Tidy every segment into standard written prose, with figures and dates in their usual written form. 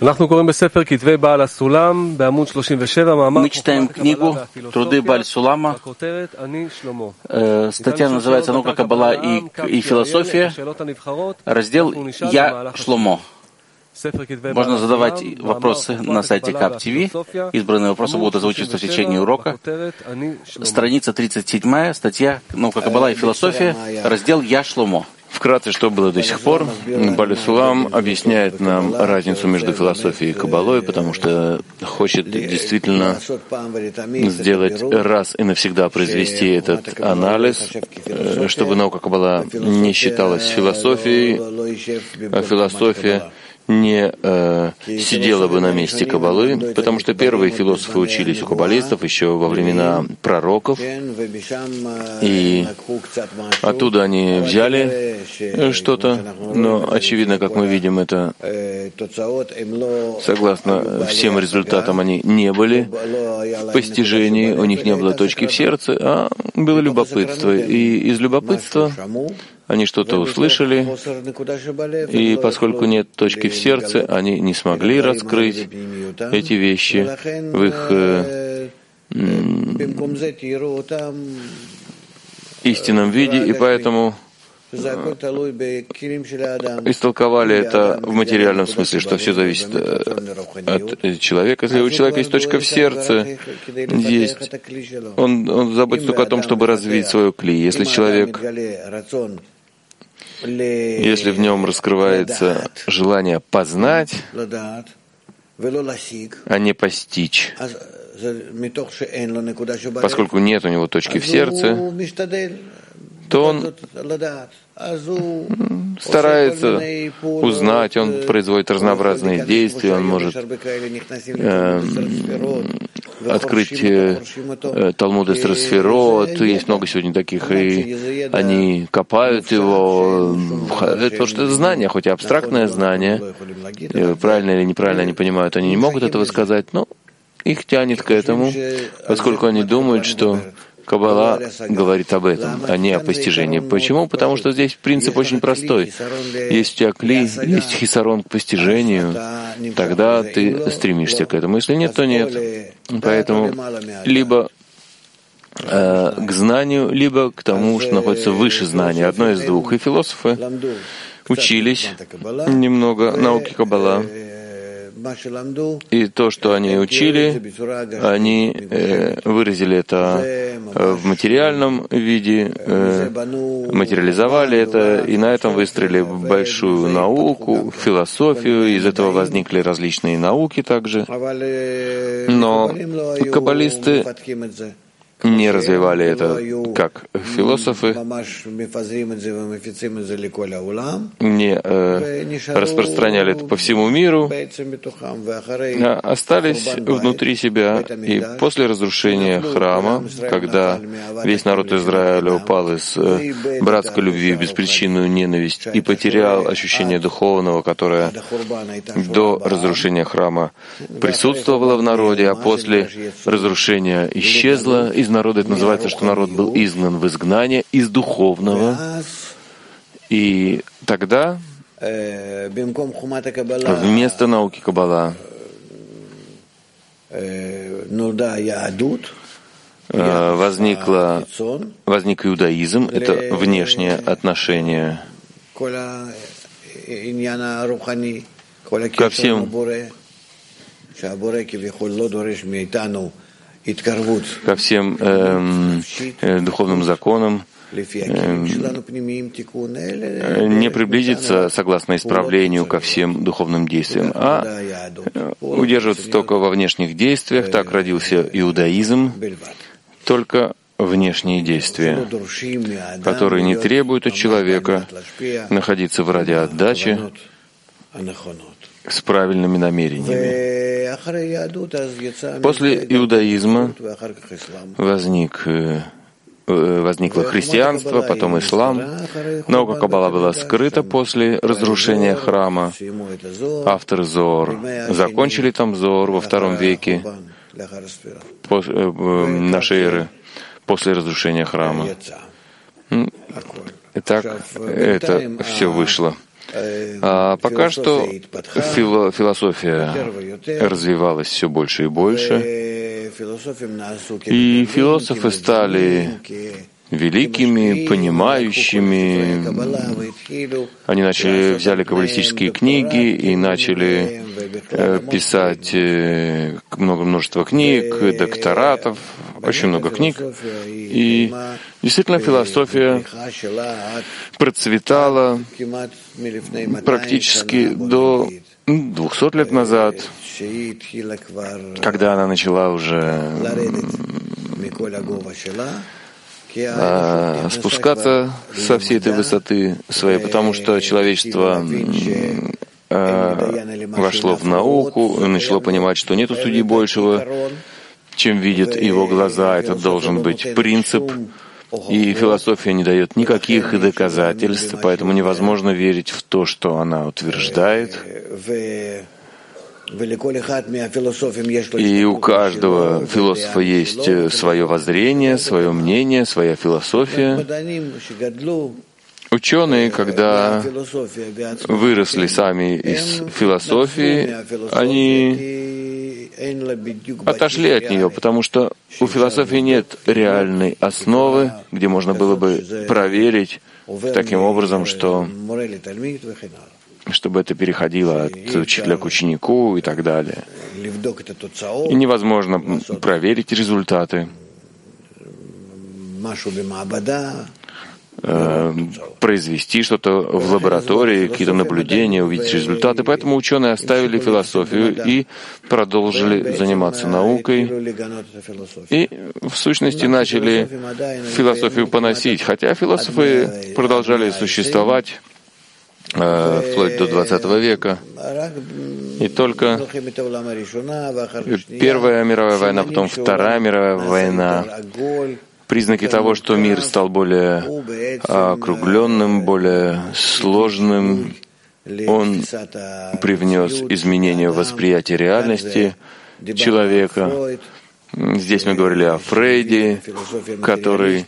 Мы читаем книгу «Труды Бааль-Сулама». Статья называется «Наука, Каббала и философия». Раздел «Я Шломо». Можно задавать вопросы на сайте КАП-ТВ. Избранные вопросы будут озвучиваться в течение урока. Страница 37, статья «Наука, Каббала и философия», раздел «Я Шломо». Вкратце, что было до сих пор, Бааль-Сулам объясняет нам разницу между философией и каббалой, потому что хочет действительно сделать раз и навсегда произвести этот анализ, чтобы наука каббала не считалась философией, а философия не сидела бы на месте каббалы, потому что первые философы учились у каббалистов еще во времена пророков, и оттуда они взяли что-то, но, очевидно, как мы видим, это согласно всем результатам они не были в постижении, у них не было точки в сердце, а было любопытство, и из любопытства они что-то услышали, и поскольку нет точки в сердце, они не смогли раскрыть эти вещи в их истинном виде, и поэтому истолковали это в материальном смысле, что все зависит от человека. Если у человека есть точка в сердце, он заботится только о том, чтобы развить свою кли. Если в нем раскрывается желание познать, а не постичь, поскольку нет у него точки в сердце, то он старается узнать, он производит разнообразные действия, он может открыть Талмуд Эстер Сферот, есть много сегодня таких, и они копают его, потому что это знание, хоть и абстрактное знание, правильно или неправильно они понимают, они не могут этого сказать, но их тянет к этому, поскольку они думают, что Каббала говорит об этом, а не о постижении. Почему? Потому что здесь принцип очень простой. Есть у тебя кли, есть хисарон к постижению, тогда ты стремишься к этому. Если нет, то нет. Поэтому либо к знанию, либо к тому, что находится выше знания. Одно из двух. И философы учились немного науки Каббала. И то, что они учили, они выразили это в материальном виде, материализовали это, и на этом выстроили большую науку, философию, из этого возникли различные науки также. Но каббалисты не развивали это как философы, не распространяли это по всему миру, а остались внутри себя. И после разрушения храма, когда весь народ Израиля упал из братской любви в беспричинную ненависть и потерял ощущение духовного, которое до разрушения храма присутствовало в народе, а после разрушения исчезло из народа, это называется, что народ был изгнан в изгнание из духовного. И тогда вместо науки Каббала возник иудаизм, это внешнее отношение ко всем духовным законам, не приблизиться, согласно исправлению, ко всем духовным действиям, а удерживаться только во внешних действиях. Так родился иудаизм, только внешние действия, которые не требуют от человека находиться в радиоотдаче с правильными намерениями. После иудаизма возникло христианство, потом ислам. Наука Каббала была скрыта после разрушения храма. Авторы Зоор закончили там Зоор во II веке нашей эры, после разрушения храма. Итак, это все вышло. А пока что философия развивалась все больше и больше, и философы стали великими, понимающими. Они взяли каббалистические книги и начали писать множество книг, докторатов, очень много книг. И действительно философия процветала практически до 200 лет назад, когда она начала уже спускаться со всей этой высоты своей, потому что человечество вошло в науку и начало понимать, что нету судьи большего, чем видят его глаза. Это должен быть принцип. И философия не дает никаких доказательств, поэтому невозможно верить в то, что она утверждает. И у каждого философа есть свое воззрение, свое мнение, своя философия. Ученые, когда выросли сами из философии, они отошли от нее, потому что у философии нет реальной основы, где можно было бы проверить таким образом, чтобы это переходило от учителя к ученику и так далее. И невозможно проверить результаты, произвести что-то в лаборатории, какие-то наблюдения, увидеть результаты. Поэтому ученые оставили философию и продолжили заниматься наукой. И, в сущности, начали философию поносить. Хотя философы продолжали существовать вплоть до 20 века. И только Первая мировая война, потом Вторая мировая война, признаки того, что мир стал более округленным, более сложным, он привнес изменения в восприятие реальности человека. Здесь мы говорили о Фрейде, который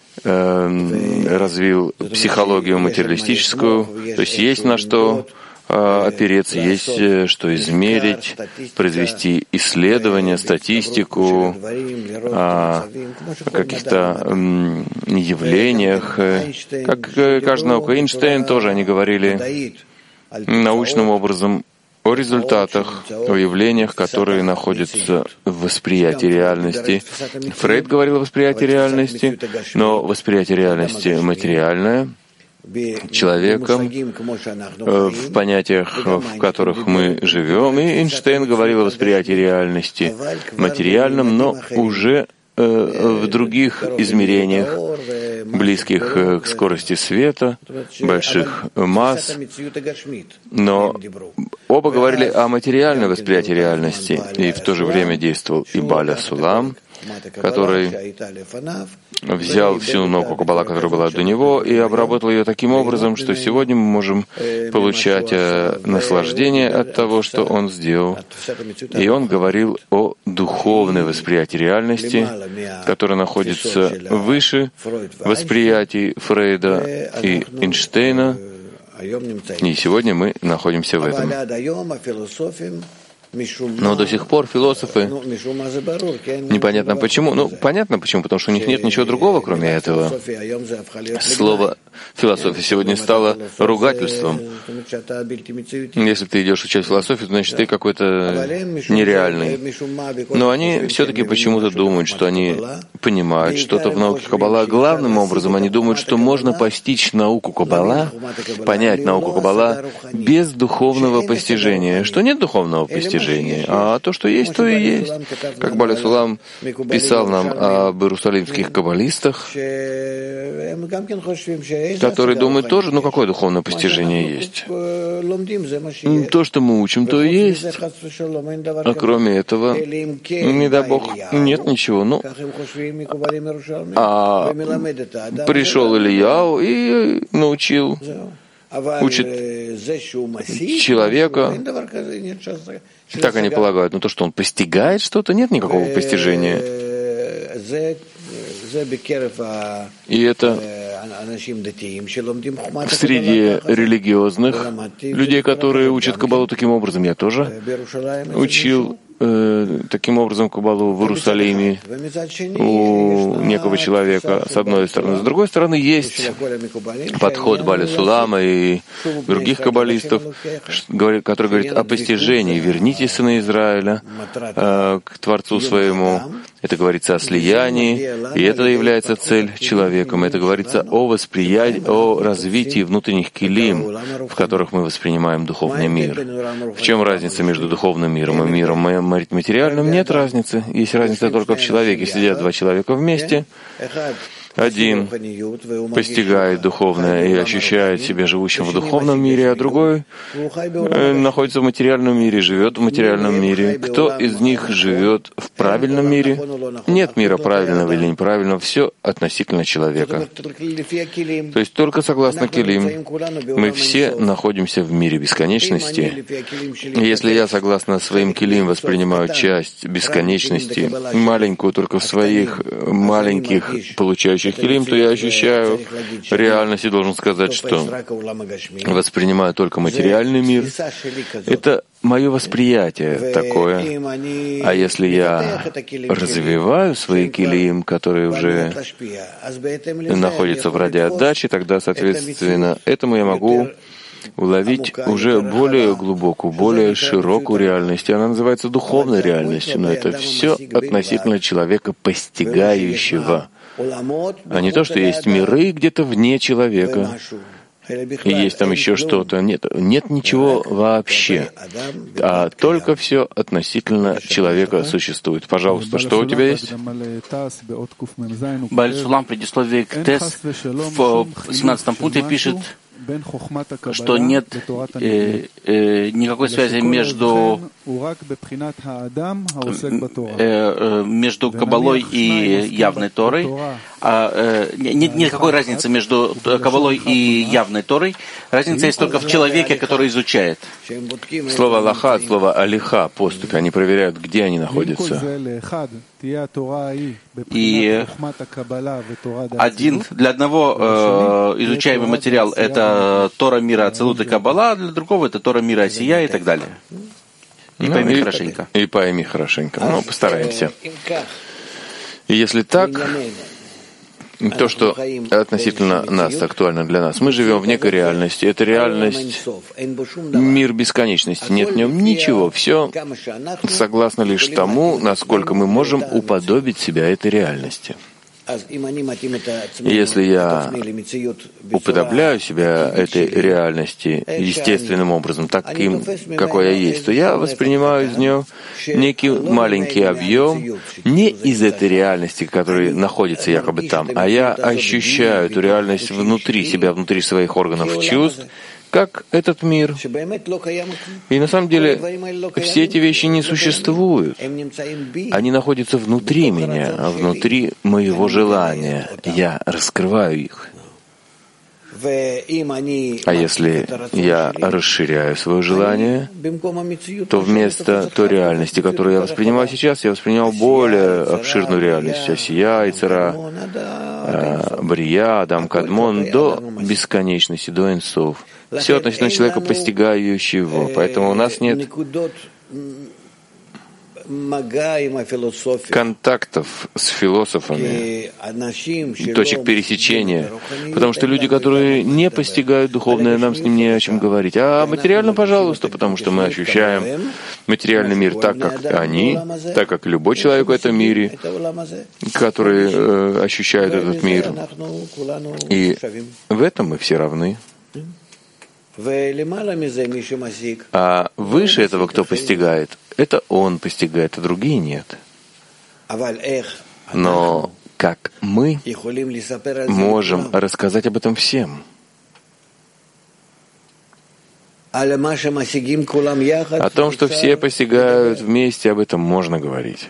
развил психологию материалистическую, то есть есть на что опереться, есть что измерить, произвести исследования, статистику о каких-то явлениях. Как каждая наука, Эйнштейн тоже, они говорили научным образом о результатах, о явлениях, которые находятся в восприятии реальности. Фрейд говорил о восприятии реальности, но восприятие реальности материальное человеком в понятиях, в которых мы живем. И Эйнштейн говорил о восприятии реальности материальном, но уже в других измерениях, близких к скорости света, больших масс. Но оба говорили о материальном восприятии реальности, и в то же время действовал и Баля Сулам, который взял всю науку Каббала, которая была до него, и обработал ее таким образом, что сегодня мы можем получать наслаждение от того, что он сделал. И он говорил о духовной восприятии реальности, которое находится выше восприятий Фрейда и Эйнштейна, и сегодня мы находимся в этом. Но до сих пор философы, непонятно почему, понятно почему, потому что у них нет ничего другого, кроме этого. Слово «философия» сегодня стало ругательством. Если ты идешь учить философию, значит, ты какой-то нереальный. Но они все-таки почему-то думают, что они понимают что-то в науке Каббала. Главным образом они думают, что можно постичь науку Каббала, понять науку Каббала без духовного постижения, что нет духовного постижения. А то, что есть, то и есть. Как Баля Сулам писал нам об иерусалимских каббалистах, которые думают тоже, какое духовное постижение есть. То, что мы учим, то и есть. А кроме этого, не дай Бог, нет ничего. Пришел Ильяу и научил, учит человека. Так они полагают. Но то, что он постигает что-то, нет никакого постижения. И это Среди религиозных людей, которые учат Каббалу таким образом, я тоже учил таким образом Каббалу в Иерусалиме у некого человека, с одной стороны. С другой стороны, есть подход Бааля Сулама и других каббалистов, который говорит о постижении. Верните сына Израиля к Творцу своему. Это говорится о слиянии, и это является цель человеком. Это говорится о восприятии, о развитии внутренних килим, в которых мы воспринимаем духовный мир. В чем разница между духовным миром и миром материальным? Нет разницы. Есть разница только в человеке. Сидят два человека вместе. Один постигает духовное и ощущает себя живущим в духовном мире, а другой находится в материальном мире, живет в материальном мире. Кто из них живет в правильном мире? Нет мира правильного или неправильного, все относительно человека. То есть только согласно Келим мы все находимся в мире бесконечности. Если я согласно своим Келим воспринимаю часть бесконечности, маленькую только в своих маленьких получающих Келим, то я ощущаю реальность и должен сказать, что воспринимаю только материальный мир. Это мое восприятие такое. А если я развиваю свои Келим, которые уже находятся в радиоотдаче, тогда, соответственно, этому я могу уловить уже более глубокую, более широкую реальность. И она называется духовной реальностью, но это все относительно человека постигающего. А не то, что есть миры где-то вне человека, и есть там еще что-то. Нет ничего вообще, а только все относительно человека существует. Пожалуйста, что у тебя есть? Бааля Сулам, предисловие к ТЭС, в 17 пункте пишет, что нет никакой связи между Каббалой и явной Торой. Нет никакой разницы между Каббалой и явной Торой. Разница есть только в человеке, который изучает. Слово «алаха» от слова «алиха», поступь. Они проверяют, где они находятся. И для одного изучаемый материал — это Тора мира Ацилут и Каббала, а для другого — это Тора мира Осия и так далее. И пойми хорошенько. И пойми хорошенько. Ну, постараемся. И если так, то, что относительно нас актуально для нас, мы живем в некой реальности. Это реальность, мир бесконечности. Нет в нем ничего. Все согласно лишь тому, насколько мы можем уподобить себя этой реальности. Если я уподобляю себя этой реальности естественным образом, таким, какой я есть, то я воспринимаю из нее некий маленький объем не из этой реальности, которая находится якобы там, а я ощущаю эту реальность внутри себя, внутри своих органов чувств, как этот мир. И на самом деле все эти вещи не существуют. Они находятся внутри меня, внутри моего желания. Я раскрываю их. А если я расширяю свое желание, то вместо той реальности, которую я воспринимаю сейчас, я воспринимал более обширную реальность. Осия, Ицара, Брия, Адам, Кадмон, до бесконечности, до Энсов. Все относительно человека, постигающего. Поэтому у нас нет контактов с философами, точек пересечения, потому что люди, которые не постигают духовное, нам с ним не о чем говорить. А материально, пожалуйста, потому что мы ощущаем материальный мир так, как они, так, как любой человек в этом мире, который ощущает этот мир. И в этом мы все равны. А выше этого, кто постигает, это он постигает, а другие нет. Но как мы можем рассказать об этом всем? О том, что все постигают вместе, об этом можно говорить.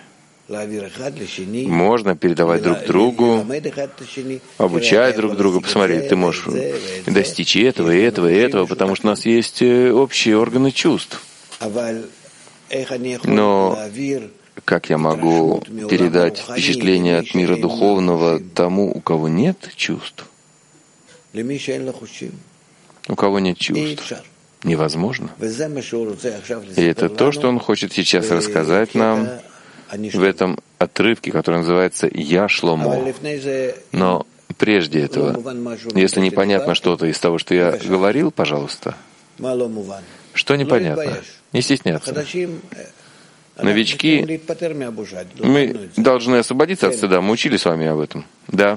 Можно передавать друг другу, обучать друг друга. Посмотри, ты можешь достичь и этого, и этого, и этого, потому что у нас есть общие органы чувств. Но как я могу передать впечатление от мира духовного тому, у кого нет чувств? У кого нет чувств, невозможно. И это то, что он хочет сейчас рассказать нам в этом отрывке, который называется «Я Шломо». Но прежде этого, если непонятно что-то из того, что я говорил, пожалуйста, что непонятно? Не стесняться. Новички, мы должны освободиться от стыда. Мы учили с вами об этом. Да.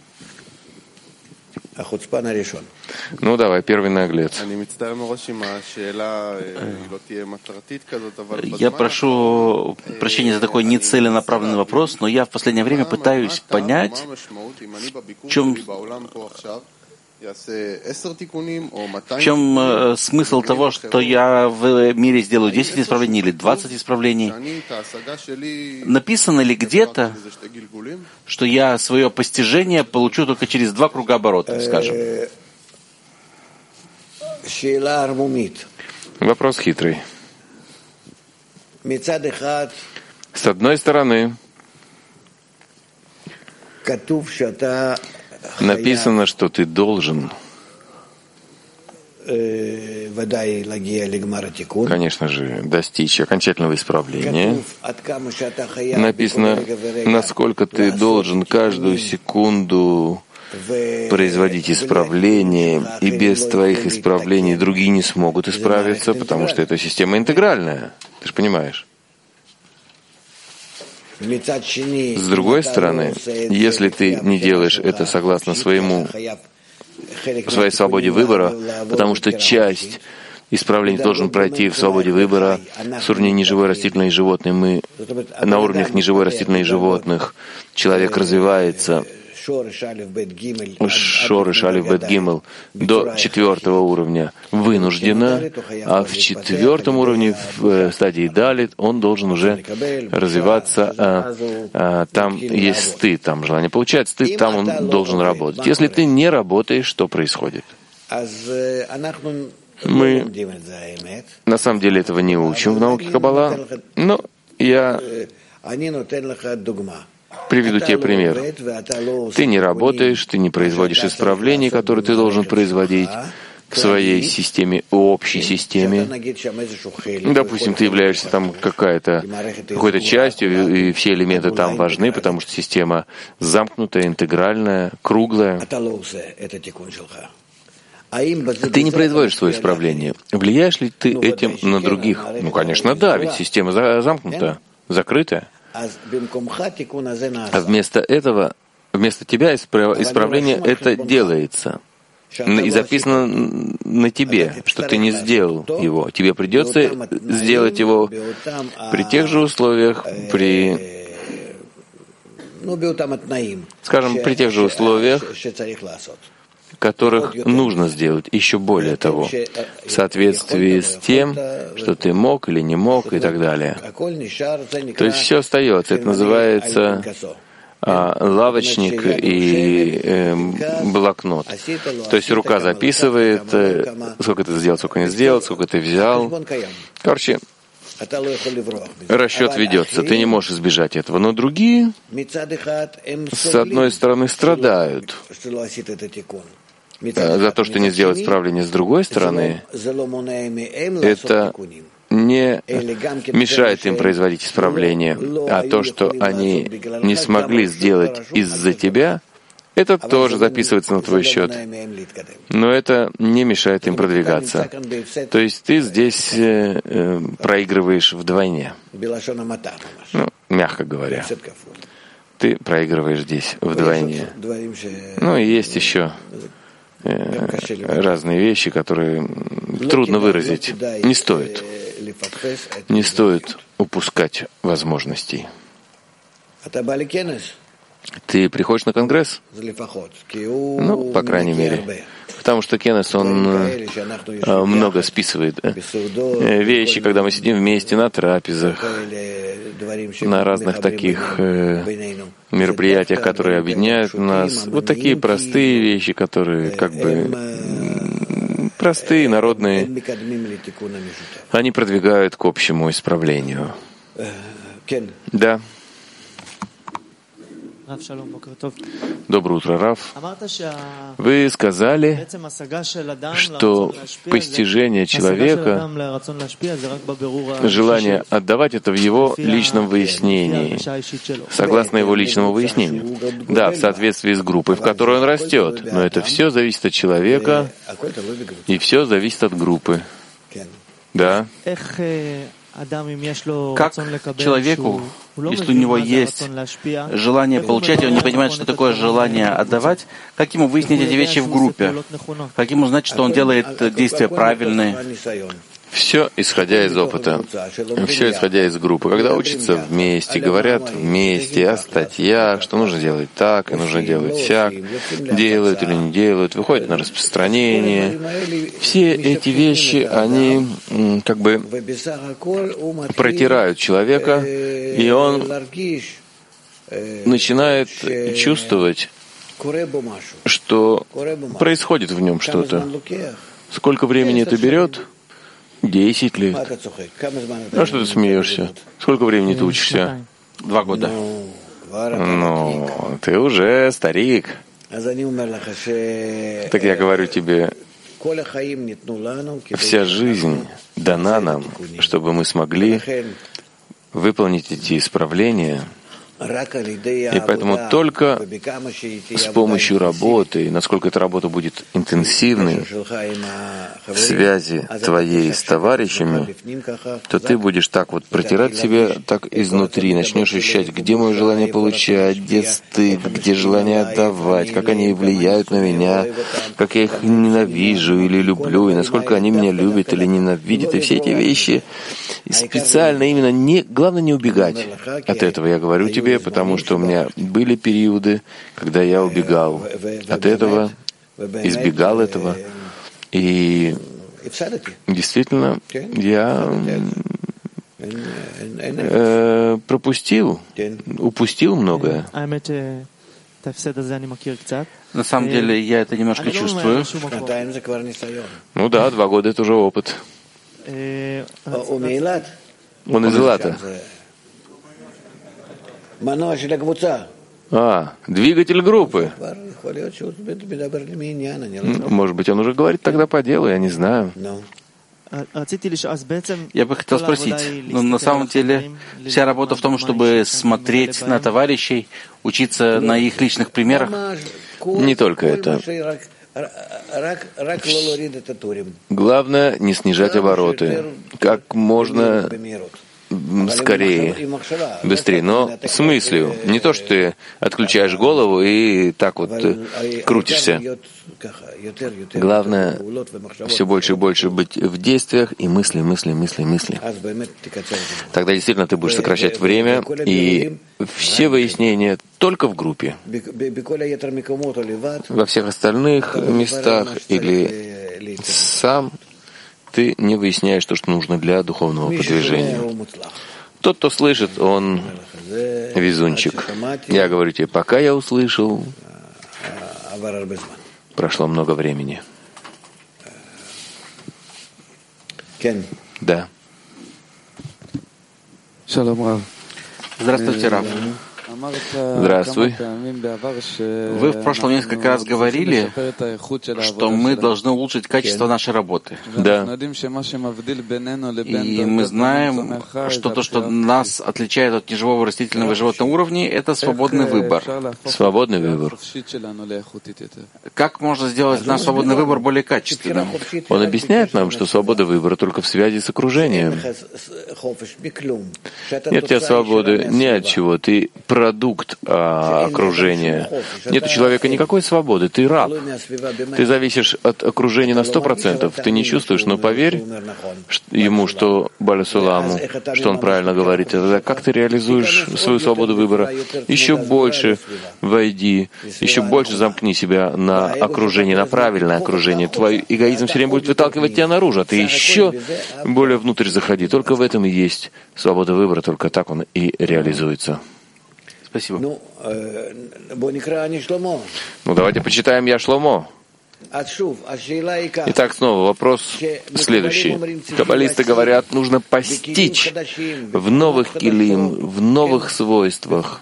Ну, давай, первый наглец. Я прошу прощения за такой нецеленаправленный вопрос, но я в последнее время пытаюсь понять, в чем смысл того, что я в мире сделаю 10 исправлений или 20 исправлений? Написано ли где-то, что я свое постижение получу только через 2 круга оборота, скажем? Вопрос хитрый. С одной стороны, написано, что ты должен, конечно же, достичь окончательного исправления. Написано, насколько ты должен каждую секунду производить исправление, и без твоих исправлений другие не смогут исправиться, потому что это система интегральная. Ты же понимаешь? С другой стороны, если ты не делаешь это согласно своей свободе выбора, потому что часть исправлений должен пройти в свободе выбора с уровня неживой растительной и животной, мы на уровнях неживой растительной и животных человек развивается Шореш Алиф Бет Гимел до 4-го уровня вынужденно, а в 4-м уровне, в стадии Далит, он должен уже развиваться. Там есть стыд, там желание получать стыд, там он должен работать. Если ты не работаешь, что происходит? Мы на самом деле этого не учим в науке Каббала, но я приведу тебе пример. Ты не работаешь, ты не производишь исправлений, которые ты должен производить в своей системе, общей системе. Допустим, ты являешься там какой-то частью, и все элементы там важны, потому что система замкнутая, интегральная, круглая. Ты не производишь свое исправление. Влияешь ли ты этим на других? Ну, конечно, да, ведь система замкнута, закрытая. А вместо этого, вместо тебя исправление это делается. И записано на тебе, что ты не сделал его. Тебе придется сделать его при тех же условиях, скажем, при тех же условиях, которых нужно сделать, еще более того, в соответствии с тем, что ты мог или не мог и так далее. То есть все остается. Это называется лавочник и блокнот. То есть рука записывает, сколько ты сделал, сколько не сделал, сколько ты взял. Короче, расчет ведется, ты не можешь избежать этого. Но другие, с одной стороны, страдают за то, что не сделать исправление. С другой стороны, это не мешает им производить исправление, а то, что они не смогли сделать из-за тебя, это тоже записывается на твой счет. Но это не мешает им продвигаться. То есть ты здесь проигрываешь вдвойне. Ну, мягко говоря. Ты проигрываешь здесь вдвойне. Ну и есть еще разные вещи, которые трудно выразить. Не стоит. Не стоит упускать возможностей. Ты приходишь на конгресс? Ну, по крайней мере. Потому что Кеннес, он много списывает вещи, когда мы сидим вместе на трапезах, на разных таких мероприятиях, которые объединяют нас. Вот такие простые вещи, которые как бы простые, народные, они продвигают к общему исправлению. Да. Доброе утро, Рав. Вы сказали, что постижение человека, желание отдавать, это в его личном выяснении, согласно его личному выяснению. Да, в соответствии с группой, в которой он растет. Но это все зависит от человека, и все зависит от группы. Да. Как человеку, если у него есть желание получать, и он не понимает, что такое желание отдавать, как ему выяснить эти вещи в группе? Как ему знать, что он делает действия правильные? Все исходя из опыта, все исходя из группы. Когда учатся вместе, говорят вместе о статьях, что нужно делать так, и нужно делать сяк, делают или не делают, выходят на распространение. Все эти вещи, они как бы протирают человека, и он начинает чувствовать, что происходит в нем что-то. Сколько времени это берет? 10 лет. А что ты смеешься? Сколько времени ты учишься? 2 года. Ну, ты уже старик. Так я говорю тебе, вся жизнь дана нам, чтобы мы смогли выполнить эти исправления. И поэтому только с помощью работы, и насколько эта работа будет интенсивной, в связи твоей с товарищами, то ты будешь так вот протирать себя так изнутри, начнешь ощущать, где мое желание получать, где стыд, где желание отдавать, как они влияют на меня, как я их ненавижу или люблю, и насколько они меня любят или ненавидят, и все эти вещи. И специально именно главное не убегать от этого, я говорю тебе, потому что у меня были периоды, когда я убегал от этого, избегал этого, и действительно я упустил многое. На самом деле я это немножко чувствую. Ну да, 2 года — это уже опыт. Он из Илата. Двигатель группы. Может быть, он уже говорит тогда по делу, я не знаю. Я бы хотел спросить, но на самом деле вся работа в том, чтобы смотреть на товарищей, учиться на их личных примерах? Не только это. Главное не снижать обороты. Как можно скорее, быстрее, но с мыслью. Не то, что ты отключаешь голову и так вот крутишься. Главное все больше и больше быть в действиях и мысли. Тогда действительно ты будешь сокращать время, и все выяснения только в группе. Во всех остальных местах или сам ты не выясняешь то, что нужно для духовного продвижения. Тот, кто слышит, он везунчик. Я говорю тебе, пока я услышал, прошло много времени. Да. Здравствуйте, Рав. Здравствуй. Вы в прошлом несколько раз говорили, что мы должны улучшить качество нашей работы. Да. И мы знаем, что то, что нас отличает от неживого растительного и животного уровня, это свободный выбор. Свободный выбор. Как можно сделать наш свободный выбор более качественным? Он объясняет нам, что свобода выбора только в связи с окружением. Нет у тебя свободы ни от чего. Ты продукт окружения. Нет у человека никакой свободы. Ты раб. Ты зависишь от окружения на 100%. Ты не чувствуешь, но поверь ему, что Баля Суламу, что он правильно говорит. Тогда как ты реализуешь свою свободу выбора? Еще больше войди, еще больше замкни себя на окружение, на правильное окружение. Твой эгоизм все время будет выталкивать тебя наружу, а ты еще более внутрь заходи. Только в этом и есть свобода выбора, только так он и реализуется. Спасибо. Ну, давайте почитаем Я Шломо. Итак, снова вопрос следующий. Каббалисты говорят, нужно постичь в новых килим, в новых свойствах,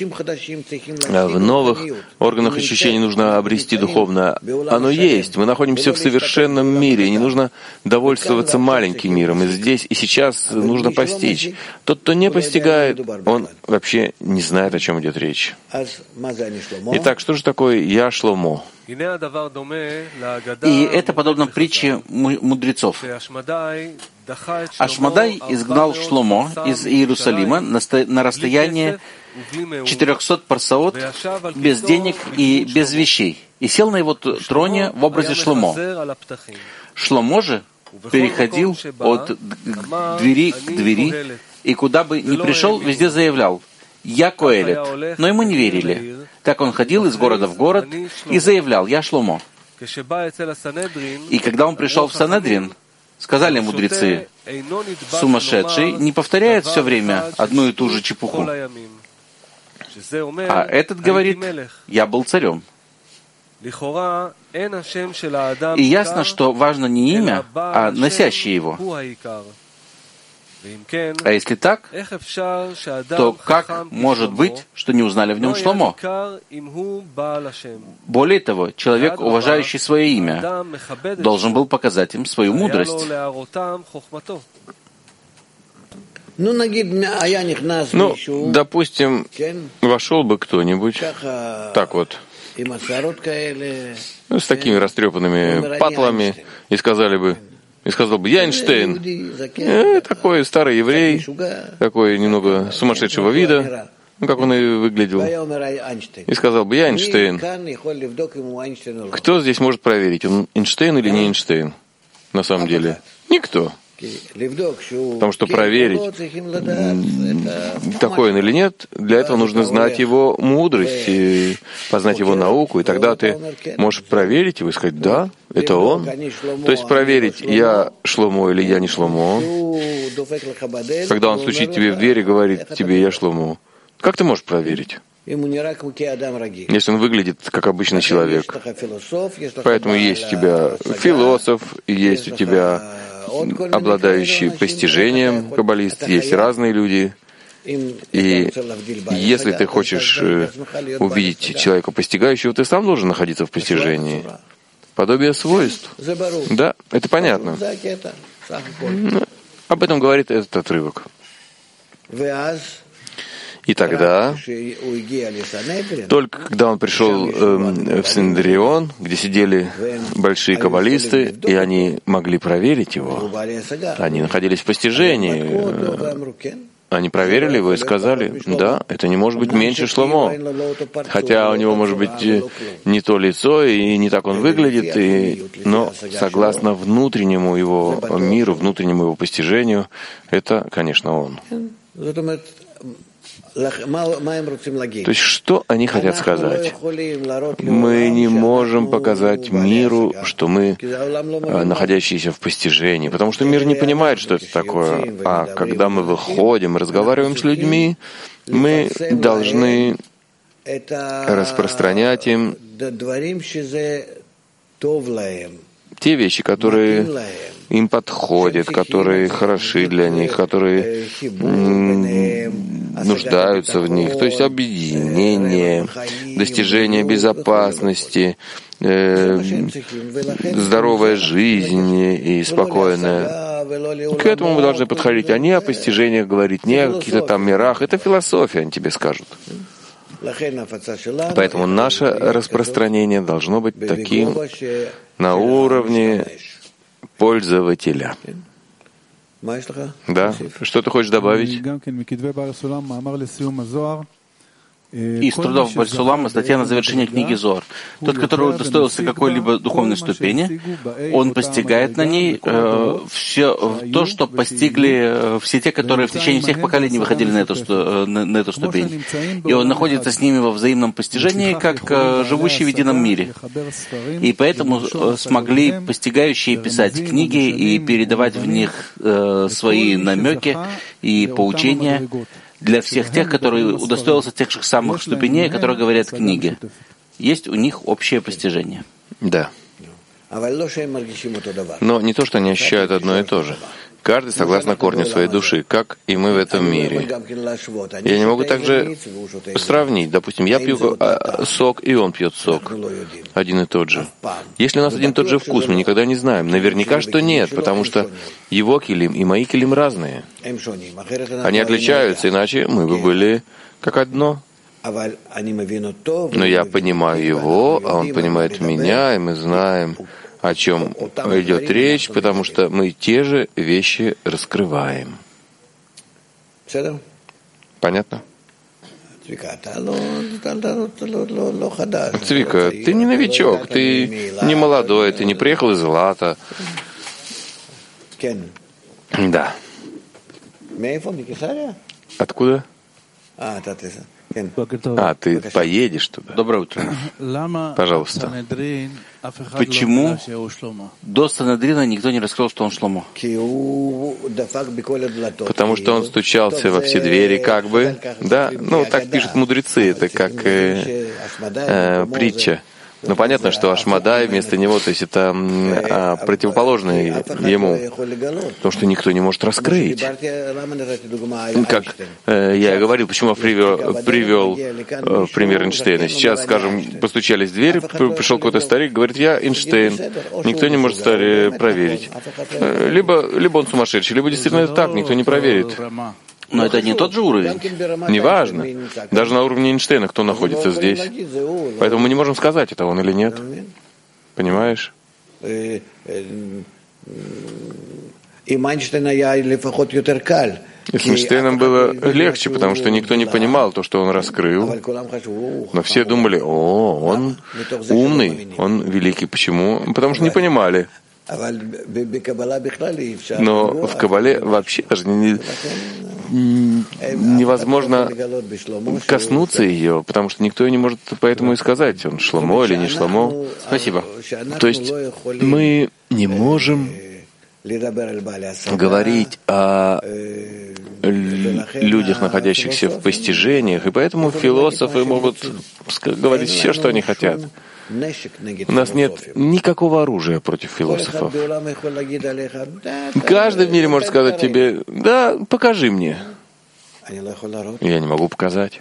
в новых органах ощущений нужно обрести духовное. Оно есть. Мы находимся в совершенном мире, и не нужно довольствоваться маленьким миром. И здесь, и сейчас нужно постичь. Тот, кто не постигает, он вообще не знает, о чем идет речь. Итак, что же такое «Я Шломо»? И это подобно притче мудрецов. Ашмадай изгнал Шломо из Иерусалима на расстояние 400 парсаот без денег и без вещей, и сел на его троне в образе Шломо. Шломо же переходил от двери к двери, и куда бы ни пришел, везде заявлял: «Я Коэлет», но ему не верили. Так он ходил из города в город и заявлял: «Я Шломо». И когда он пришел в Санедрин, сказали мудрецы: «Сумасшедший не повторяет все время одну и ту же чепуху». А этот говорит: «Я был царем». И ясно, что важно не имя, а носящее его. А если так, то как может быть, что не узнали в нем Шломо? Более того, человек, уважающий свое имя, должен был показать им свою мудрость. Допустим, вошел бы кто-нибудь, так вот, с такими растрепанными патлами, и сказал бы: «Я Эйнштейн». Такой старый еврей, такой немного сумасшедшего вида, как он и выглядел. И сказал бы: «Я Эйнштейн». Кто здесь может проверить, он Эйнштейн или не Эйнштейн? На самом деле никто. Потому что проверить, такой он или нет, для этого нужно знать его мудрость, и познать его науку, и тогда ты можешь проверить его и сказать: «Да, это он». То есть проверить, я Шломо или я не Шломо. Когда он стучит тебе в дверь и говорит тебе: «Я Шломо», как ты можешь проверить? Если он выглядит как обычный человек. Поэтому есть у тебя философ, есть у тебя обладающий постижением каббалист, есть разные люди. И если ты хочешь увидеть человека постигающего, ты сам должен находиться в постижении. Подобие свойств. Да, это понятно. Об этом говорит этот отрывок. И тогда, только когда он пришел в Синедрион, где сидели большие каббалисты, и они могли проверить его, они находились в постижении, они проверили его и сказали: «Да, это не может быть меньше Шломо». Хотя у него может быть не то лицо, и не так он выглядит, но согласно внутреннему его миру, внутреннему его постижению, это, конечно, он. То есть, что они хотят сказать? Мы не можем показать миру, что мы находящиеся в постижении, потому что мир не понимает, что это такое. А когда мы выходим и разговариваем с людьми, мы должны распространять им те вещи, которые им подходят, которые хороши для них, которые нуждаются в них, то есть объединение, достижение безопасности, здоровая жизнь и спокойная. К этому мы должны подходить, а не о постижениях говорить, не о каких-то там мирах. Это философия, они тебе скажут. Поэтому наше распространение должно быть таким на уровне пользователя. Да? Что ты хочешь добавить? Из трудов Баль-Сулама статья на завершение книги Зоар. Тот, который удостоился какой-либо духовной ступени, он постигает на ней все то, что постигли все те, которые в течение всех поколений выходили на эту ступень. И он находится с ними во взаимном постижении, как живущий в едином мире. И поэтому смогли постигающие писать книги и передавать в них свои намеки и поучения для всех тех, которые удостоился тех же самых ступеней, которые говорят книги. Есть у них общее постижение. Да. Но не то, что они ощущают одно и то же. Каждый согласно корню своей души, как и мы в этом мире. Я не могу также сравнить. Допустим, я пью сок, и он пьет сок. Один и тот же. Если у нас один и тот же вкус, мы никогда не знаем. Наверняка, что нет, потому что его килим и мои килим разные. Они отличаются, иначе мы бы были как одно. Но я понимаю его, а он понимает меня, и мы знаем, о чем идет речь, потому что мы те же вещи раскрываем. Понятно? Цвика, ты не новичок, ты не молодой, ты не приехал из Лата. Да. Откуда? Ты поедешь туда? Доброе утро. Пожалуйста. Почему до Санедрина никто не раскрыл, что он Шломо? Потому что он стучался во все двери, как бы. Да, так пишут мудрецы, это как притча. Но понятно, что Ашмадай вместо него, то есть это противоположный ему, потому что никто не может раскрыть. Как я говорил, почему я привел пример Эйнштейна. Сейчас, скажем, постучались в дверь, пришел какой-то старик, говорит, я Эйнштейн. Никто не может проверить. Либо он сумасшедший, либо действительно это так, никто не проверит. Но это не тот же уровень? Неважно. Даже на уровне Эйнштейна кто находится здесь. Поэтому мы не можем сказать, это он или нет. Понимаешь? С Эйнштейном было легче, потому что никто не понимал то, что он раскрыл. Но все думали, он умный, он великий. Почему? Потому что не понимали. Но в Кабале вообще даже невозможно коснуться ее, потому что никто не может поэтому и сказать, он Шломо или не Шломо. Спасибо. То есть мы не можем говорить о людях, находящихся в постижениях, и поэтому философы могут говорить все, что они хотят. У нас нет никакого оружия против философов. Каждый в мире может сказать тебе, да, покажи мне. Я не могу показать.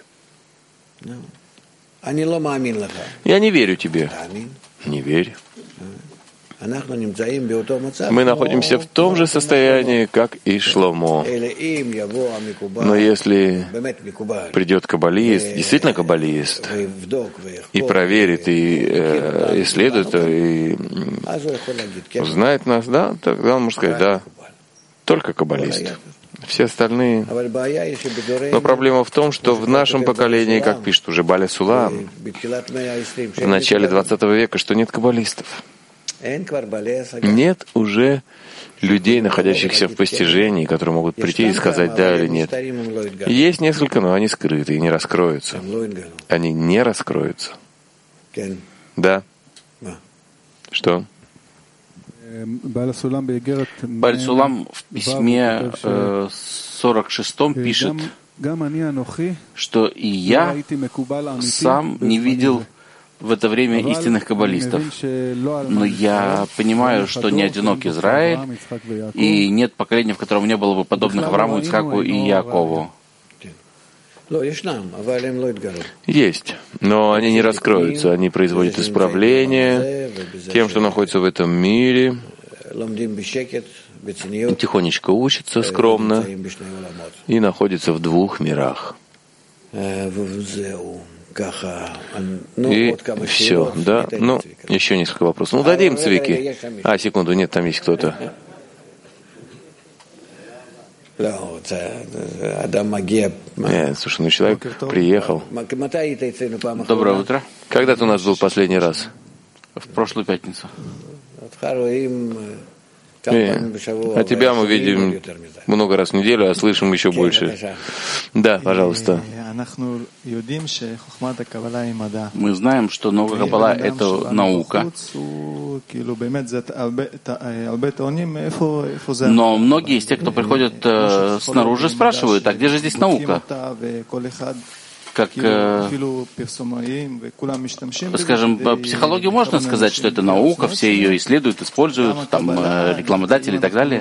Я не верю тебе. Не верь. Мы находимся в том же состоянии, как и Шломо. Но если придет каббалист, действительно каббалист, и проверит, и исследует, и узнает нас, да, тогда он может сказать, да, только каббалист. Все остальные. Но проблема в том, что в нашем поколении, как пишет уже Баля Сулам, в начале 20 века, что нет каббалистов. Нет уже людей, находящихся в постижении, которые могут прийти и сказать да или нет. Есть несколько, но они скрыты и не раскроются. Они не раскроются. Да. Что? Баль Сулам в письме 46 пишет, что и я сам не видел в это время истинных каббалистов. Но я понимаю, что не одинок Израиль, и нет поколения, в котором не было бы подобных Аврааму, Ицхаку и Якову. Есть, но они не раскроются. Они производят исправление тем, что находится в этом мире, тихонечко учатся скромно и находятся в двух мирах. И все, да? Еще несколько вопросов. Дадим Цвики. Секунду, нет, там есть кто-то. Слушай, человек приехал. Доброе утро. Когда ты у нас был последний раз? В прошлую пятницу. А тебя мы видим много раз в неделю, а слышим еще больше. Да, пожалуйста. Мы знаем, что наука Каббала — это наука. Но многие из тех, кто приходят снаружи, спрашивают, а где же здесь наука? как, скажем, психологию можно сказать, что это наука, все ее исследуют, используют, там, рекламодатели и так далее.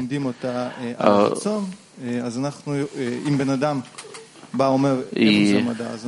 И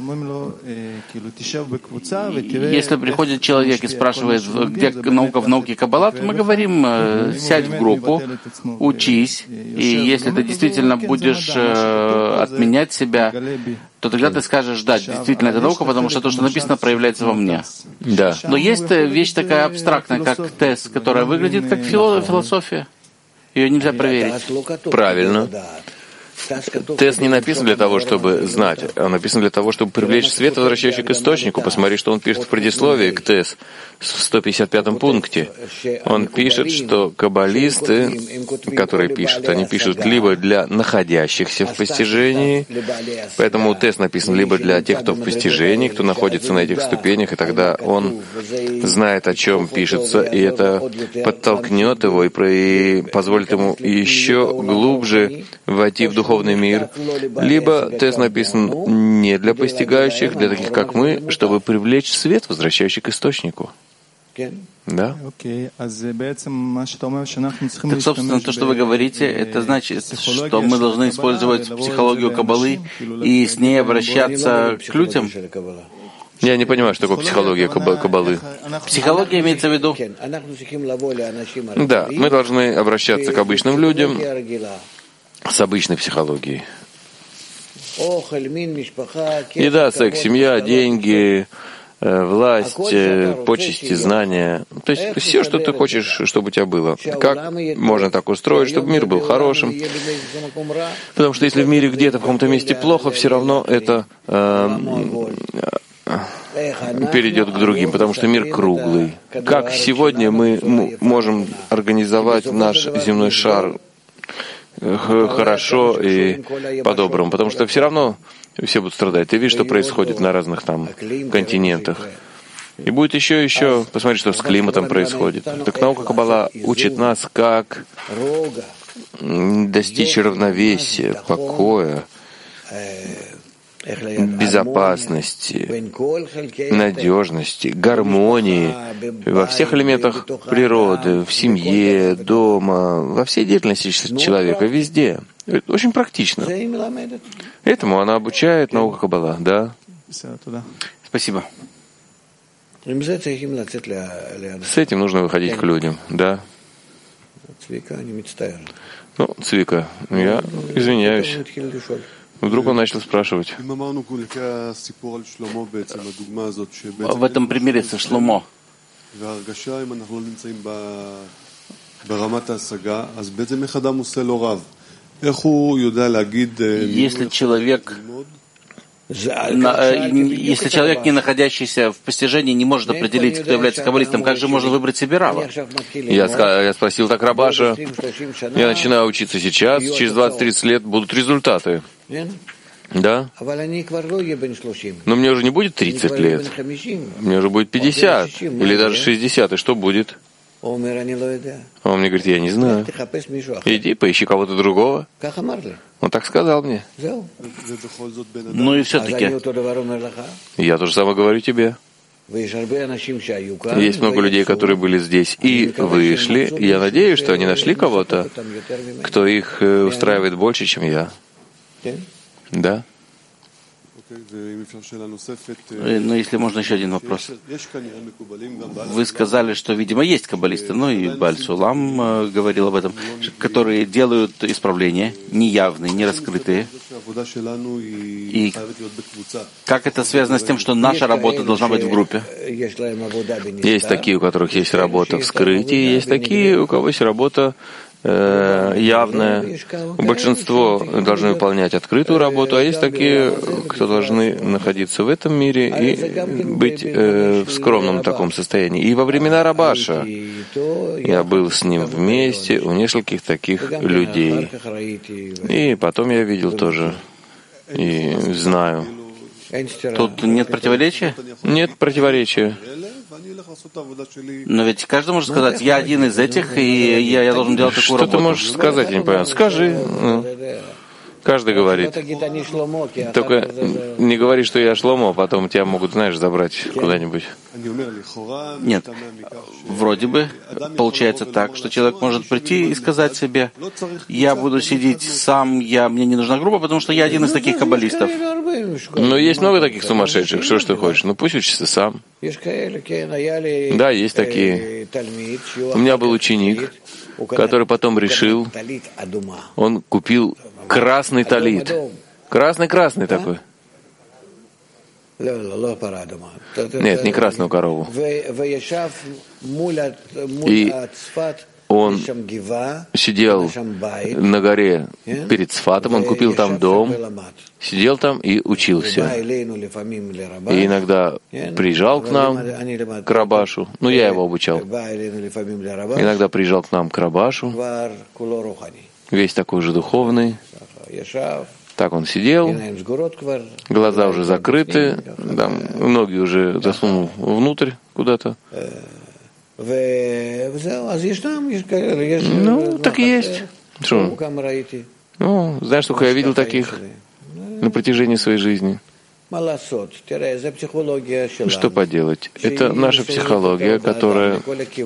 если приходит человек и спрашивает, где наука в науке Каббала, то мы говорим, сядь в группу, учись, и если ты действительно будешь отменять себя, то тогда ты скажешь, да, действительно, это наука, потому что то, что написано, проявляется во мне. Да. Но есть вещь такая абстрактная, как тест, которая выглядит как философия. Ее нельзя проверить. Правильно. Тест не написан для того, чтобы знать, а написан для того, чтобы привлечь свет, возвращающий к источнику. Посмотри, что он пишет в предисловии к ТЭС в 155-м пункте. Он пишет, что каббалисты, которые пишут, они пишут либо для находящихся в постижении, поэтому ТЭС написан либо для тех, кто в постижении, кто находится на этих ступенях, и тогда он знает, о чем пишется, и это подтолкнет его и позволит ему еще глубже войти в духовный мир, либо тест написан не для постигающих, для таких, как мы, чтобы привлечь свет, возвращающий к источнику. Да? Так, собственно, то, что вы говорите, это значит, что мы должны использовать психологию Каббалы и с ней обращаться к людям? Я не понимаю, что такое психология Каббалы. Психология имеется в виду? Да, мы должны обращаться к обычным людям с обычной психологией. Еда, секс, семья, деньги, власть, почести, знания. То есть все, что ты хочешь, чтобы у тебя было. Как можно так устроить, чтобы мир был хорошим? Потому что если в мире где-то в каком-то месте плохо, все равно это перейдет к другим, потому что мир круглый. Как сегодня мы можем организовать наш земной шар хорошо и по-доброму, потому что все равно все будут страдать. Ты видишь, что происходит на разных там континентах. И будет еще, посмотри, что с климатом происходит. Так наука Каббала учит нас, как достичь равновесия, покоя, безопасности, надежности, гармонии во всех элементах природы, в семье, дома, во всей деятельности человека, везде. Это очень практично. Этому она обучает наука Каббала, да? Спасибо. С этим нужно выходить к людям, да? Ну, Цвика, я извиняюсь. Вдруг он начал спрашивать. В этом примере со Шломо. Если человек, не находящийся в постижении, не может определить, кто является каббалистом, как же можно выбрать себе рава? Я спросил так Рабаша. Я начинаю учиться сейчас, через 20-30 лет будут результаты. Да? Но мне уже не будет 30 лет. Мне уже будет 50 или даже 60. И что будет? А он мне говорит, я не знаю. Иди, поищи кого-то другого. Он так сказал мне. Ну и все-таки. Я то же самое говорю тебе. Есть много людей, которые были здесь и вышли. И я надеюсь, что они нашли кого-то, кто их устраивает больше, чем я. Да? Ну, если можно, еще один вопрос. Вы сказали, что, видимо, есть каббалисты, ну и Бааль Сулам говорил об этом, которые делают исправления, неявные, не раскрытые. И как это связано с тем, что наша работа должна быть в группе? Есть такие, у которых есть работа в скрытии, есть такие, у кого есть работа явное. Большинство должны выполнять открытую работу, а есть такие, кто должны находиться в этом мире и быть в скромном таком состоянии. И во времена Рабаша я был с ним вместе, у нескольких таких людей. И потом я видел тоже и знаю. Тут нет противоречия? Нет противоречия. Но ведь каждый может сказать, я один из этих, и я должен делать такую работу. Что ты можешь сказать, я не понимаю? Скажи. Каждый говорит. Только не говори, что я Шломо, а потом тебя могут, знаешь, забрать куда-нибудь. Нет. Вроде бы получается так, что человек может прийти и сказать себе: я буду сидеть сам, мне не нужна группа, потому что я один из таких каббалистов. Но есть много таких сумасшедших. Что ж ты хочешь? Ну пусть учится сам. Да, есть такие. У меня был ученик, который потом решил, он купил красный талит. Красный-красный такой. Нет, не красную корову. И он сидел на горе перед Цфатом, он купил там дом, сидел там и учился. И иногда приезжал к нам, к Рабашу, я его обучал. Иногда приезжал к нам к Рабашу, весь такой же духовный. Так он сидел, глаза уже закрыты, там, ноги уже засунул внутрь куда-то. Так и есть. Что? Знаешь, сколько я видел таких на протяжении своей жизни. Что поделать? Это наша психология, которая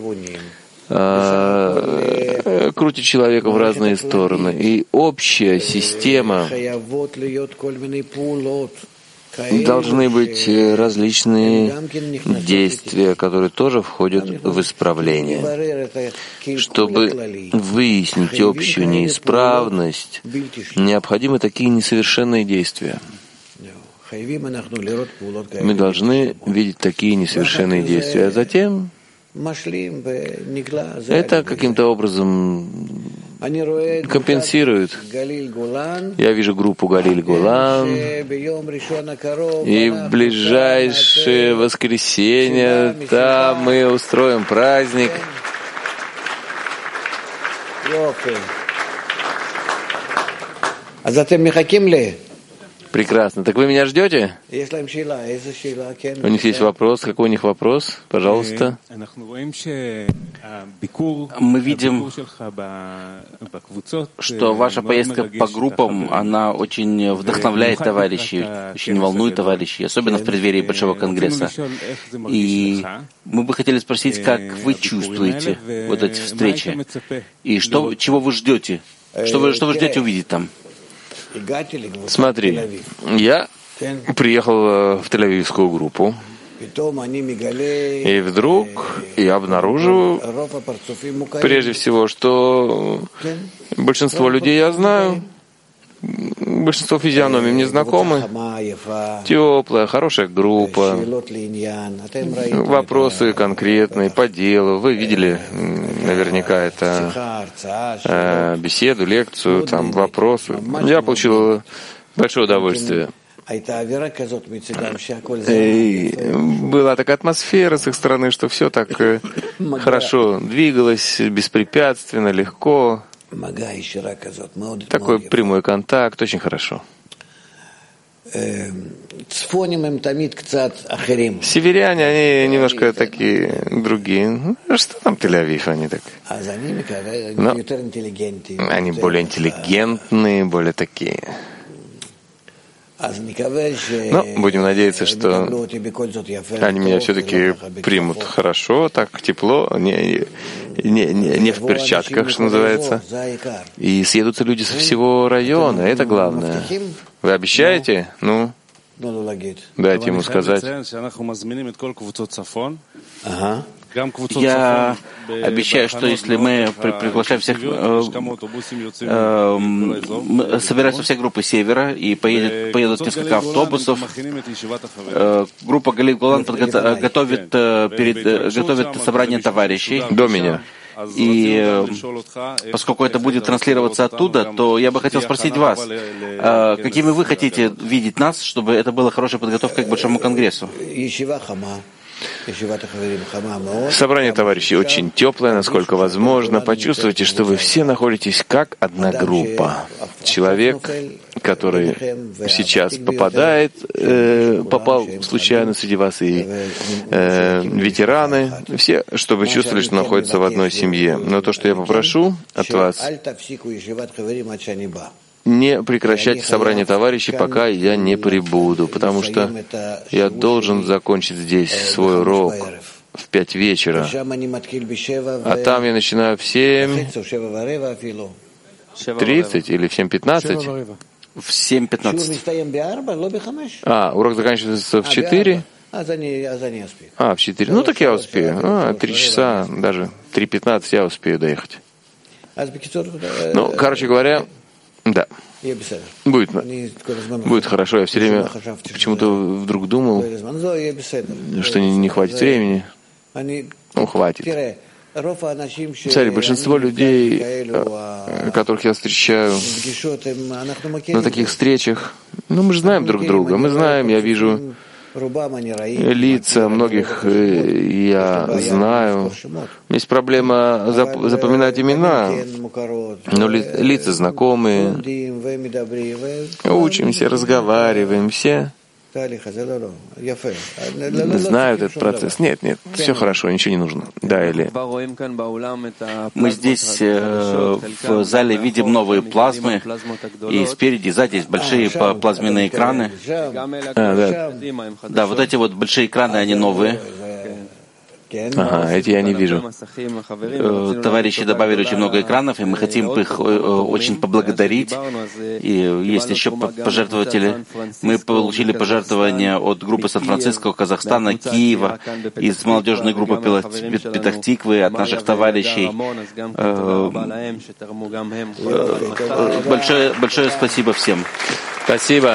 крутит человека в разные стороны. И общая система, должны быть различные действия, которые тоже входят в исправление. Чтобы выяснить общую неисправность, необходимы такие несовершенные действия. Мы должны видеть такие несовершенные действия, а затем это каким-то образом компенсирует. Я вижу группу Галиль Гулан, и в ближайшее воскресенье там мы устроим праздник. Прекрасно. Так вы меня ждете? У них есть вопрос. Какой у них вопрос? Пожалуйста. Мы видим, что ваша поездка по группам, она очень вдохновляет товарищей, очень волнует товарищей, особенно в преддверии Большого конгресса. И мы бы хотели спросить, как вы чувствуете вот эти встречи? И чего вы ждете? Что вы ждете увидеть там? Смотри, я приехал в Тель-Авивскую группу, и вдруг я обнаруживаю, прежде всего, что большинство людей я знаю, большинство физиономий мне знакомы, теплая, хорошая группа, вопросы конкретные, по делу. Вы видели наверняка это беседу, лекцию, там вопросы. Я получил большое удовольствие. И была такая атмосфера с их стороны, что все так хорошо двигалось, беспрепятственно, легко. Такой прямой контакт, очень хорошо. Северяне, они немножко такие другие. Что там Тель-Авив, они так. Но они более интеллигентные, более такие. Но будем надеяться, что они меня все-таки примут хорошо, так тепло, не в перчатках, что называется. И съедутся люди со всего района, это главное. Вы обещаете? Ну, дайте ему сказать. Я обещаю, что если мы приглашаем всех, собираются все группы севера, и поедут несколько автобусов, группа Галиль Гулан готовит собрание товарищей. До меня. И поскольку это будет транслироваться оттуда, то я бы хотел спросить вас, какими вы хотите видеть нас, чтобы это была хорошая подготовка к Большому конгрессу? Собрание товарищей очень теплое, насколько возможно. Почувствуйте, что вы все находитесь как одна группа. Человек, который сейчас попал случайно среди вас, и ветераны, все, чтобы чувствовали, что находятся в одной семье. Но то, что я попрошу от вас, не прекращайте собрание товарищей, пока я не прибуду, потому что я должен закончить здесь свой урок в 5 вечера, а там я начинаю в 7:30 или в 7:15? В 7:15. Урок заканчивается в 4? В 4. Ну, так я успею. 3 часа, даже 3:15 я успею доехать. Ну, короче говоря, да. Будет хорошо. Я все время почему-то вдруг думал, что не хватит времени. Ну, хватит. Царь, большинство людей, которых я встречаю на таких встречах, мы же знаем друг друга, мы знаем, я вижу лица многих, я знаю. Есть проблема запоминать имена, но лица знакомые. Учимся, разговариваем, все знают этот процесс. Нет, все хорошо, ничего не нужно. Да, или... Мы здесь в зале видим новые плазмы, и спереди, и сзади есть большие плазменные экраны. Да, вот эти вот большие экраны, они новые. Ага, эти я не вижу. Товарищи добавили очень много экранов, и мы хотим их очень поблагодарить. И есть еще пожертвователи. Мы получили пожертвования от группы Сан-Франциско, Казахстана, Киева, из молодежной группы Петах-Тиквы, от наших товарищей. Большое спасибо всем. Спасибо.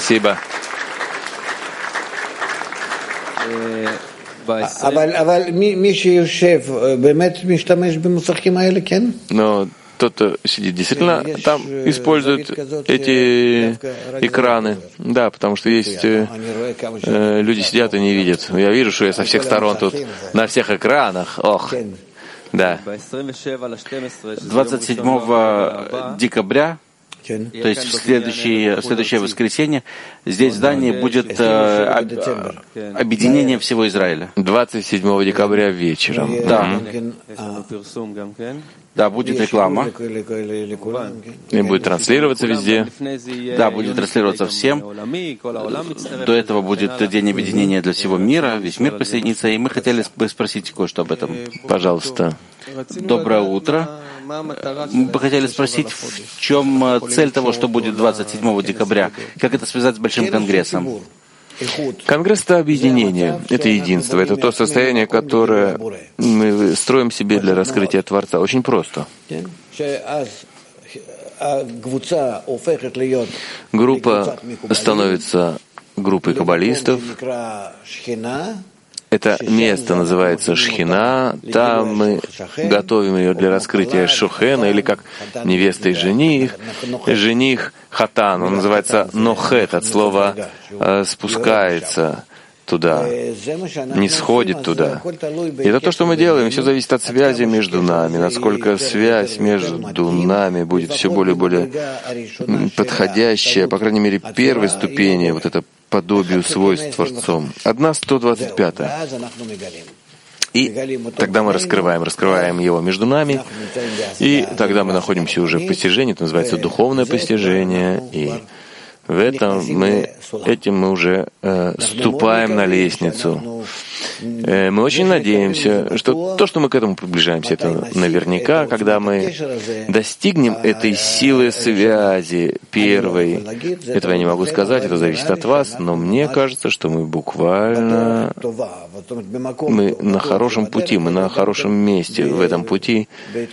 Но тот, кто сидит, действительно там использует эти экраны. Да, потому что есть люди сидят и не видят. Я вижу, что я со всех сторон тут на всех экранах. Ох, да. 27 декабря, то есть в следующее воскресенье, здесь в здании будет объединение всего Израиля. 27 декабря вечером. Да, будет реклама. И будет транслироваться везде. Да, будет транслироваться всем. До этого будет День объединения для всего мира, весь мир присоединится. И мы хотели бы спросить кое-что об этом. Пожалуйста. Доброе утро. Мы бы хотели спросить, в чем цель того, что будет 27 декабря? Как это связать с Большим конгрессом? Конгресс — это объединение, это единство, это то состояние, которое мы строим себе для раскрытия Творца. Очень просто. Группа становится группой каббалистов. Это место называется Шхина. Там мы готовим ее для раскрытия Шухена, или как невеста и жених. Жених Хатан, он называется Нохет, от слова спускается туда, не сходит туда. И это то, что мы делаем, все зависит от связи между нами. Насколько связь между нами будет все более и более подходящая, по крайней мере, первой ступени, вот это подобию свойств Творцом. 1/125. И тогда мы раскрываем его между нами, и тогда мы находимся уже в постижении, это называется духовное постижение, и в этом этим мы уже ступаем на лестницу. Мы очень надеемся, что то, что мы к этому приближаемся, это наверняка, когда мы достигнем этой силы связи первой. Этого я не могу сказать, это зависит от вас, но мне кажется, что мы буквально на хорошем пути, мы на хорошем месте в этом пути.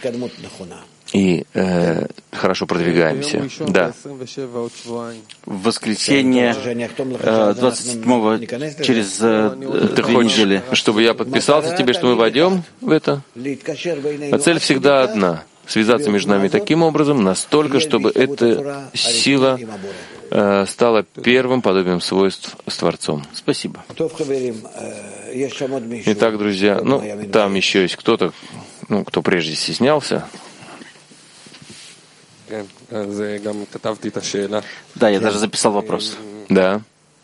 И хорошо продвигаемся. Да. В воскресенье 27-го, через 2 недели. Чтобы я подписался тебе, что мы войдем в это? А цель всегда одна — связаться между нами таким образом, настолько, чтобы эта сила стала первым подобием свойств с Творцом. Спасибо. Итак, друзья, там еще есть кто-то, кто прежде стеснялся. Да, я даже записал вопрос. Да.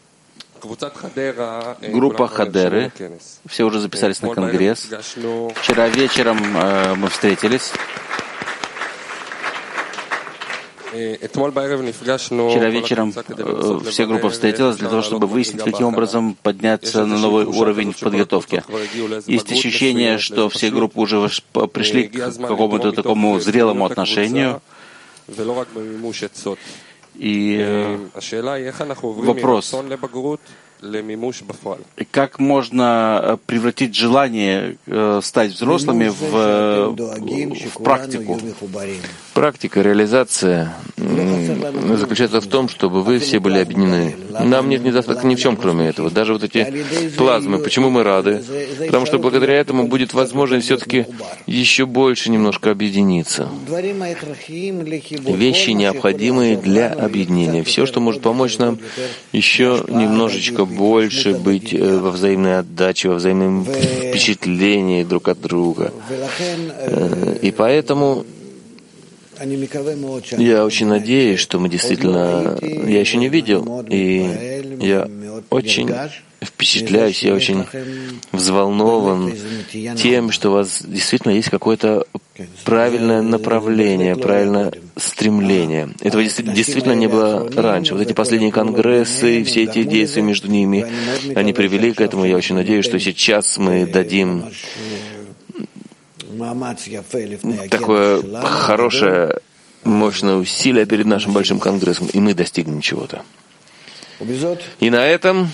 Группа Хадеры, все уже записались на конгресс. Вчера вечером мы встретились. Вчера вечером вся группа встретилась для того, чтобы выяснить, каким образом подняться на новый уровень в подготовке. Есть ощущение, что все группы уже пришли к какому-то такому зрелому отношению. И вопрос: как можно превратить желание стать взрослыми в практику? Практика, реализация заключается в том, чтобы вы все были объединены. Нам нет недостатка ни в чем, кроме этого. Даже вот эти плазмы. Почему мы рады? Потому что благодаря этому будет возможность все-таки еще больше немножко объединиться. Вещи, необходимые для объединения. Все, что может помочь нам еще немножечко больше быть во взаимной отдаче, во взаимном впечатлении друг от друга. И поэтому я очень надеюсь, что мы действительно... Я еще не видел, и я очень впечатляюсь, я очень взволнован тем, что у вас действительно есть какое-то правильное направление, правильное стремление. Этого действительно не было раньше. Вот эти последние конгрессы, все эти действия между ними, они привели к этому. Я очень надеюсь, что сейчас мы дадим такое хорошее, мощное усилие перед нашим большим конгрессом, и мы достигнем чего-то. И на этом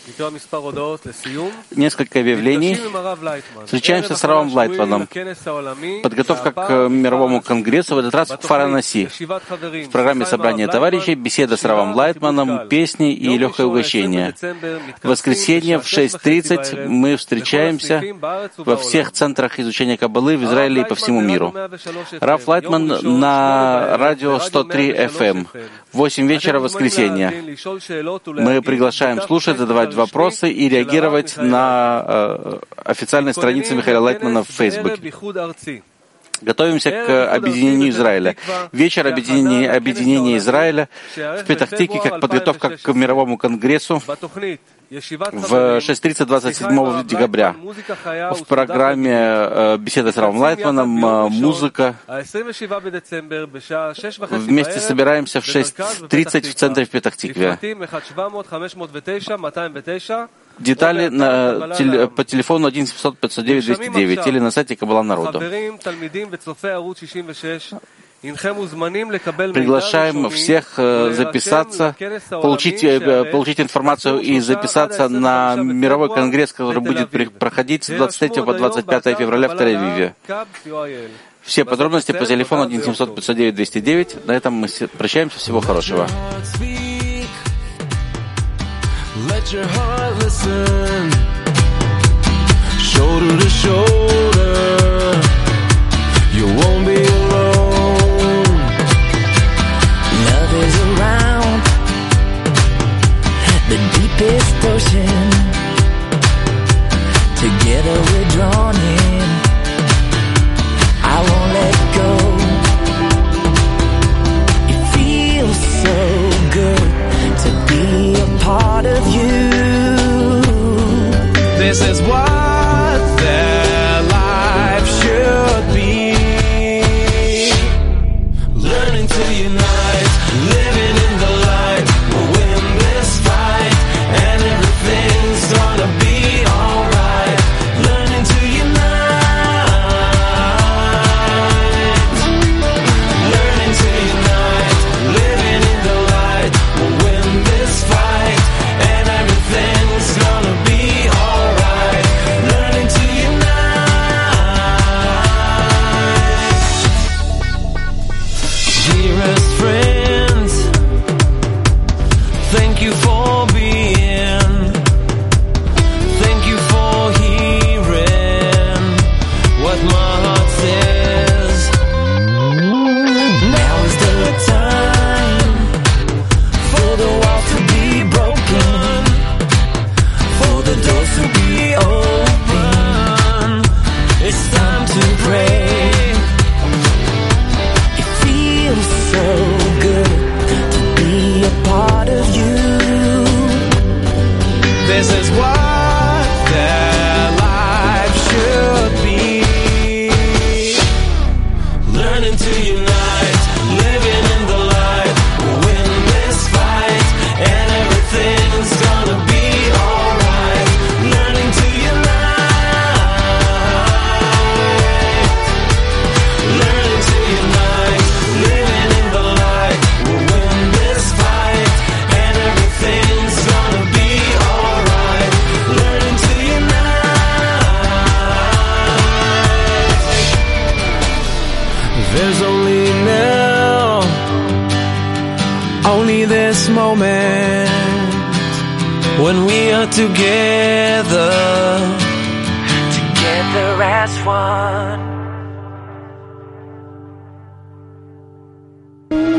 несколько объявлений. Встречаемся с Равом Лайтманом. Подготовка к мировому конгрессу, в этот раз в Варанаси. В программе собрания товарищей беседа с Равом Лайтманом, песни и легкое угощение. В воскресенье в 6:30 мы встречаемся во всех центрах изучения Каббалы в Израиле и по всему миру. Рав Лайтман на радио 103 FM. 8 вечера в воскресенье. Мы приглашаем слушать, задавать вопросы и реагировать на официальной странице Михаила Лайтмана в Фейсбуке. Готовимся к объединению Израиля. Вечер объединения Израиля в Петах-Тикве как подготовка к мировому конгрессу в 6:30 27 декабря. В программе беседа с Равом Лайтманом, музыка. Вместе собираемся в 6:30 в центре в Петах-Тикве. Детали по телефону 1-700-509-209 или на сайте Каббала Народу. Приглашаем всех записаться, получить информацию и записаться на мировой конгресс, который будет проходить с 23 по 25 февраля в Тель-Авиве. Все подробности по телефону 1-700-509-209. На этом мы прощаемся. Всего хорошего. Let your heart listen, shoulder to shoulder, you won't be alone. Love is around the deepest ocean, together we're drawn in, I won't let go. It feels so good to be a part of you. This is what their life should be. Learning to unite, living in the light. We'll win this fight, and everything's gonna be alright. Learning to unite, learning to unite, living in the light. We'll win this fight, and everything's gonna be alright. Learning to unite. Dearest friends, thank you for being, thank you for hearing what my heart says. Now is the time for the walls to be broken, for the doors to be open. It's time to pray. It feels so good to be a part of you. This is what their life should be. Learning to unite, living in the light. this moment when we are together as one.